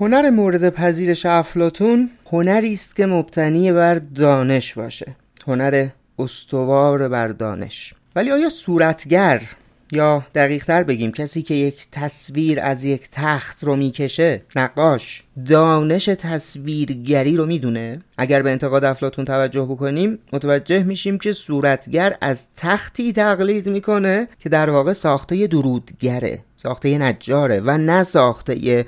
هنر مورد پذیرش افلاطون هنری است که مبتنی بر دانش باشه، هنر استوار بر دانش. ولی آیا صورتگر، یا دقیق تر بگیم کسی که یک تصویر از یک تخت رو میکشه، نقاش، دانش تصویرگری رو میدونه؟ اگر به انتقاد افلاطون توجه بکنیم متوجه میشیم که صورتگر از تختی تقلید میکنه که در واقع ساخته درودگره، ساخته نجاره و نه ساخته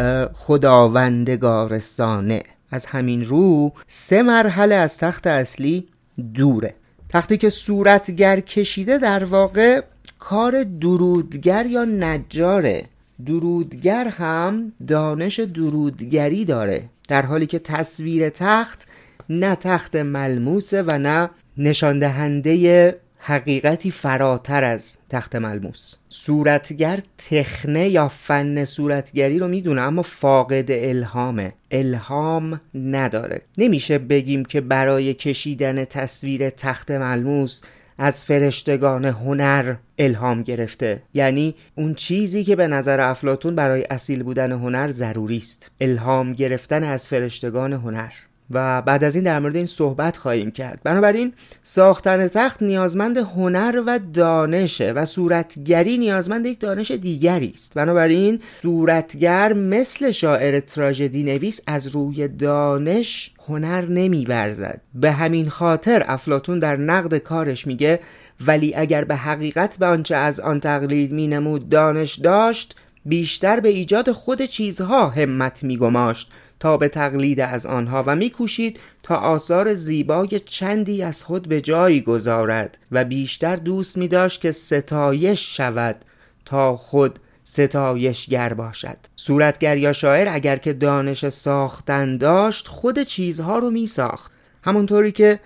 خداوندگار صانع. از همین رو 3 مرحله از تخت اصلی دوره. تختی که صورتگر کشیده در واقع کار درودگر یا نجاره. درودگر هم دانش درودگری داره، در حالی که تصویر تخت نه تخت ملموسه و نه نشان دهنده حقیقتی فراتر از تخت ملموس. صورتگر تخنه یا فن صورتگری رو میدونه اما فاقد الهامه، الهام نداره. نمیشه بگیم که برای کشیدن تصویر تخت ملموس از فرشتگان هنر الهام گرفته، یعنی اون چیزی که به نظر افلاطون برای اصیل بودن هنر ضروری است، الهام گرفتن از فرشتگان هنر. و بعد از این در مورد این صحبت خواهیم کرد. بنابراین ساختن تخت نیازمند هنر و دانشه و صورتگری نیازمند یک دانش دیگری است. بنابراین صورتگر مثل شاعر تراژدی نویس از روی دانش هنر نمی‌ورزد. به همین خاطر افلاطون در نقد کارش میگه ولی اگر به حقیقت به آنچه از آن تقلید مینمود دانش داشت، بیشتر به ایجاد خود چیزها همت میگماشت تا به تقلید از آنها و میکوشید تا آثار زیبای چندی از خود به جایی گذارد و بیشتر دوست می‌داشت که ستایش شود تا خود ستایشگر باشد. صورتگر یا شاعر اگر که دانش ساختن داشت خود چیزها رو میساخت، همونطوری که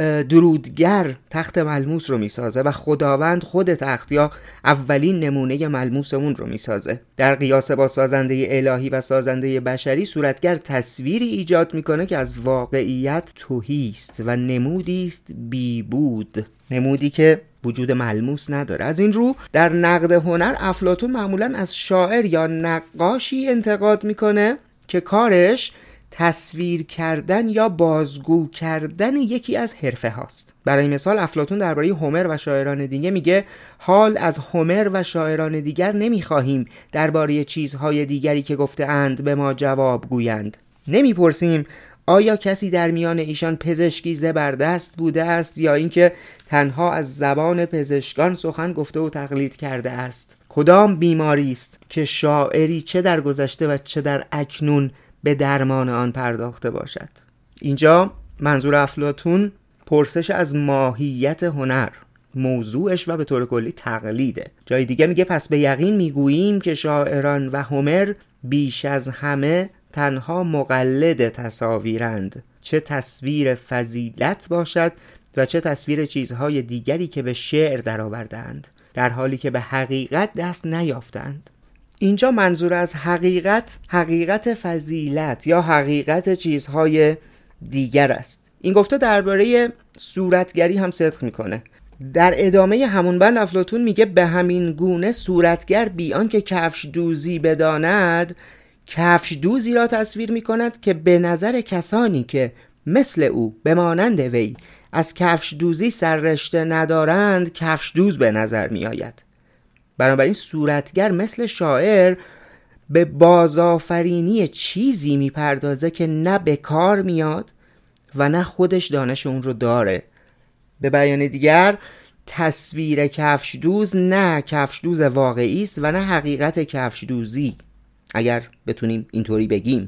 درودگر تخت ملموس رو میسازه و خداوند خود تخت یا اولین نمونه ملموس اون رو میسازه. در قیاس با سازنده الهی و سازنده بشری صورتگر تصویری ایجاد میکنه که از واقعیت تهی است و نمودی است بی بود، نمودی که وجود ملموس نداره. از این رو در نقد هنر افلاطون معمولاً از شاعر یا نقاشی انتقاد میکنه که کارش تصویر کردن یا بازگو کردن یکی از حرفه هاست. برای مثال افلاطون درباره هومر و شاعران دیگه میگه حال از هومر و شاعران دیگر نمیخواهیم درباره چیزهای دیگری که گفته اند به ما جواب گویند. نمیپرسیم آیا کسی در میان ایشان پزشکی زبردست بوده است یا اینکه تنها از زبان پزشکان سخن گفته و تقلید کرده است. کدام بیماری است که شاعری چه در گذشته و چه در اکنون به درمان آن پرداخته باشد؟ اینجا منظور افلاطون پرسش از ماهیت هنر، موضوعش و به طور کلی تقلیده. جای دیگه میگه پس به یقین میگوییم که شاعران و هومر بیش از همه تنها مقلد تصاویرند، چه تصویر فضیلت باشد و چه تصویر چیزهای دیگری که به شعر درآوردند، در حالی که به حقیقت دست نیافتند. اینجا منظور از حقیقت فضیلت یا حقیقت چیزهای دیگر است. این گفته درباره صورتگری هم صدق میکنه. در ادامه همون بند افلاطون میگه به همین گونه صورتگر بیان که کفش دوزی بداند، کفش دوزی را تصویر میکند که به نظر کسانی که مثل او بمانند وی از کفش دوزی سررشته ندارند کفش دوز به نظر میآید. بنابراین صورتگر مثل شاعر به بازآفرینی چیزی میپردازه که نه به کار میاد و نه خودش دانش اون رو داره. به بیان دیگر تصویر کفش دوز نه کفش دوز واقعی است و نه حقیقت کفش دوزی، اگر بتونیم اینطوری بگیم.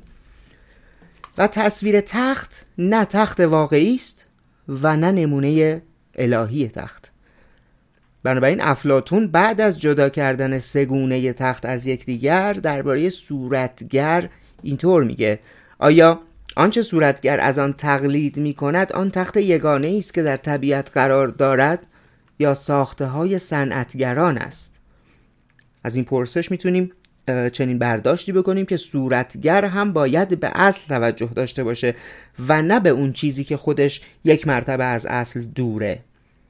و تصویر تخت نه تخت واقعی است و نه نمونه الهی تخت. بنابراین افلاطون بعد از جدا کردن 3 گونه تخت از یکدیگر درباره صورتگر اینطور میگه آیا آنچه صورتگر از آن تقلید میکند آن تخت یگانه است که در طبیعت قرار دارد یا ساخته های صنعتگران است؟ از این پرسش میتونیم چنین برداشتی بکنیم که صورتگر هم باید به اصل توجه داشته باشه و نه به اون چیزی که خودش یک مرتبه از اصل دوره.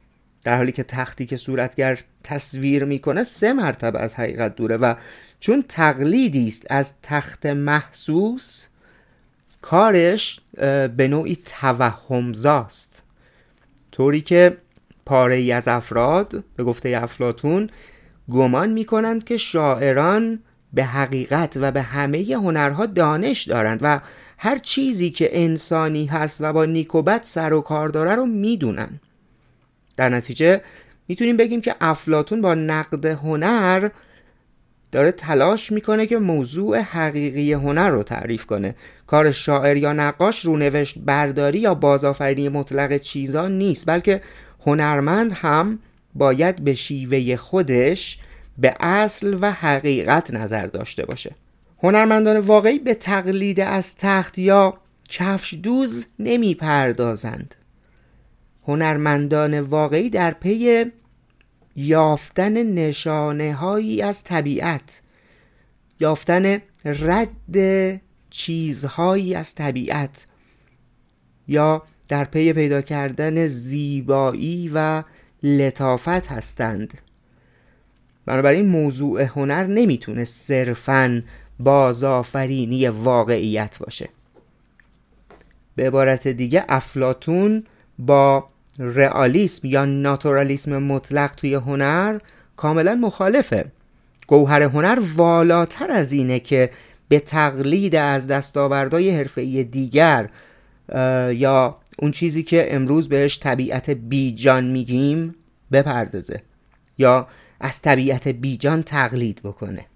در حالی که تختی که صورتگر تصویر میکنه 3 مرتبه از حقیقت دوره و چون تقلیدی است از تخت محسوس، کارش به نوعی توهمزاست، طوری که پاره ای از افراد به گفته افلاطون گمان میکنند که شاعران به حقیقت و به همه هنرها دانش دارند و هر چیزی که انسانی هست و با نیک و بد سر و کار داره رو میدونن. در نتیجه میتونیم بگیم که افلاطون با نقد هنر داره تلاش میکنه که موضوع حقیقی هنر رو تعریف کنه. کار شاعر یا نقاش رونوشت برداری یا بازآفرینی مطلق چیزا نیست، بلکه هنرمند هم باید به شیوه خودش به اصل و حقیقت نظر داشته باشه. هنرمندان واقعی به تقلید از تخت یا کفش دوز نمی پردازند. هنرمندان واقعی در پی یافتن نشانه هایی از طبیعت، یافتن رد چیزهایی از طبیعت، یا در پی پیدا کردن زیبایی و لطافت هستند. بنابراین موضوع هنر نمیتونه صرفاً بازآفرینی واقعیت باشه. به عبارت دیگه افلاطون با رئالیسم یا ناتورالیسم مطلق توی هنر کاملا مخالفه. گوهر هنر والاتر از اینه که به تقلید از دستاوردهای حرفه‌ای دیگر یا اون چیزی که امروز بهش طبیعت بیجان میگیم بپردازه یا از طبیعت بیجان تقلید بکنه.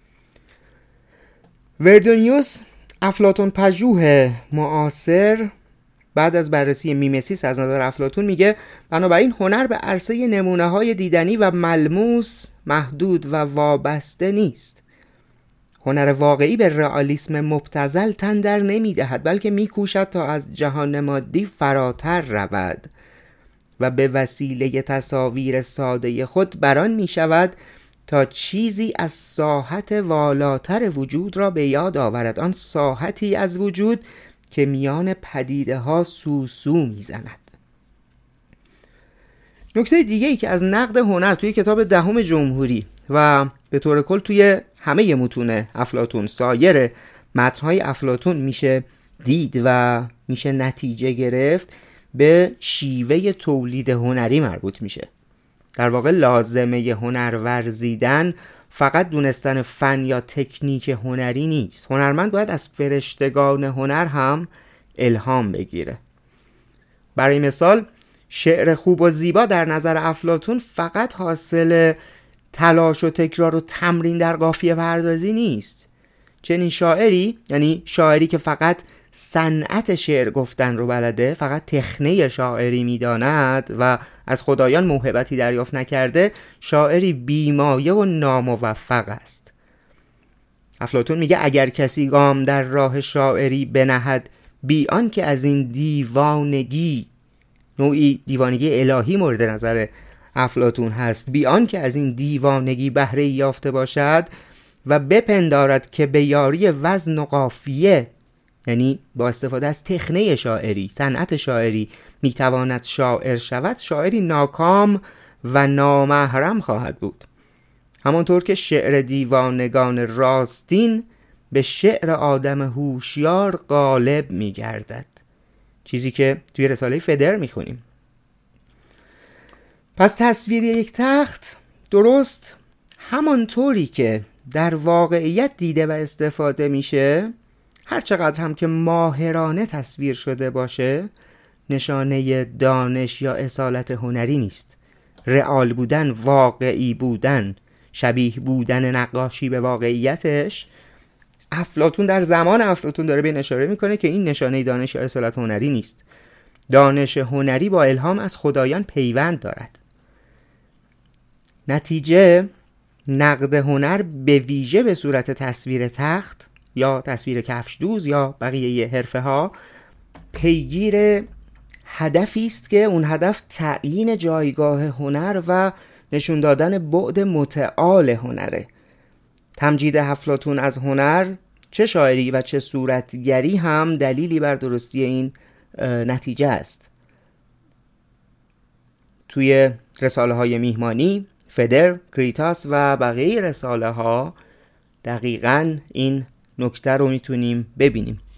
وردونیوس، افلاطون پژوه معاصر، بعد از بررسی میمسیس از نظر افلاطون میگه بنابراین هنر به عرصه نمونه‌های دیدنی و ملموس محدود و وابسته نیست. هنر واقعی به رئالیسم مبتذل تن در نمیدهد، بلکه میکوشد تا از جهان مادی فراتر رود و به وسیله تصاویر ساده خود بران میشود تا چیزی از ساحت والاتر وجود را به یاد آورد، آن ساحتی از وجود که میان پدیده ها سوسو میزند. نکته دیگه ای که از نقد هنر توی کتاب دهم جمهوری و به طور کل توی همه متون افلاطون، سایر متن‌های افلاطون میشه دید و میشه نتیجه گرفت، به شیوه تولید هنری مربوط میشه. در واقع لازمه هنر ورزیدن فقط دونستن فن یا تکنیک هنری نیست. هنرمند باید از فرشتگان هنر هم الهام بگیره. برای مثال شعر خوب و زیبا در نظر افلاطون فقط حاصل تلاش و تکرار و تمرین در قافیه پردازی نیست. چنین شاعری، یعنی شاعری که فقط صنعت شعر گفتن رو بلده، فقط تخنه شاعری میداند و از خدایان موهبتی دریافت نکرده، شاعری بیمایه و ناموفق است. افلاطون میگه اگر کسی گام در راه شاعری بنهد بی آن که از این دیوانگی، نوعی دیوانگی الهی مورد نظر افلاطون هست، بی آن که از این دیوانگی بهره یافته باشد و بپندارد که به یاری وزن و قافیه، یعنی با استفاده از تخنه شاعری، صنعت شاعری، میتواند شاعر شود، شاعری ناکام و نامحرم خواهد بود. همانطور که شعر دیوانگان راستین به شعر آدم هوشیار غالب میگردد، چیزی که توی رساله فدر میخونیم. پس تصویر یک تخت درست همانطوری که در واقعیت دیده و استفاده میشه، هر چقدر هم که ماهرانه تصویر شده باشه، نشانه دانش یا اصالت هنری نیست. رئال بودن، واقعی بودن، شبیه بودن نقاشی به واقعیتش، افلاطون در زمان افلاطون داره به این اشاره میکنه که این نشانه دانش یا اصالت هنری نیست. دانش هنری با الهام از خدایان پیوند دارد. نتیجه نقد هنر به ویژه به صورت تصویر تخت یا تصویر کفش دوز یا بقیه حرفه ها پیگیر هدفی است که اون هدف تعیین جایگاه هنر و نشون دادن بعد متعال هنره. تمجید افلاطون از هنر، چه شاعری و چه صورتگری، هم دلیلی بر درستی این نتیجه است. توی رساله های میهمانی، فدر، کریتاس و بقیه رساله ها دقیقاً این نکته رو میتونیم ببینیم.